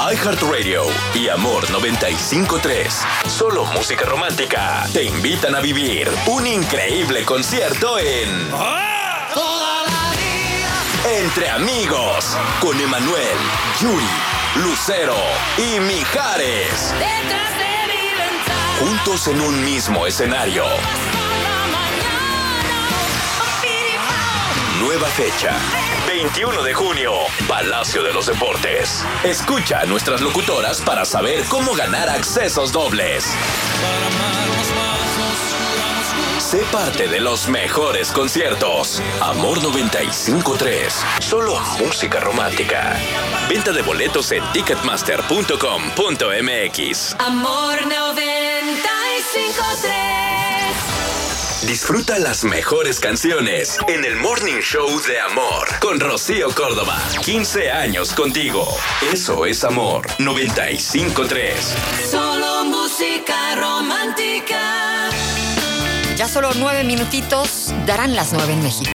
iHeartRadio y Amor 95.3. Solo música romántica te invitan a vivir un increíble concierto en Toda la vida. Entre Amigos con Emanuel, Yuri, Lucero y Mijares. Detrás de mi ventana. Juntos en un mismo escenario. Nueva fecha, 21 de junio, Palacio de los Deportes. Escucha a nuestras locutoras para saber cómo ganar accesos dobles. Sé parte de los mejores conciertos. Amor 95.3. Solo música romántica. Venta de boletos en ticketmaster.com.mx. Amor 95.3. Disfruta las mejores canciones en el Morning Show de Amor con Rocío Córdoba. 15 años contigo. Eso es Amor 95.3. Solo música romántica. Ya solo 9 minutitos darán las 9 en México.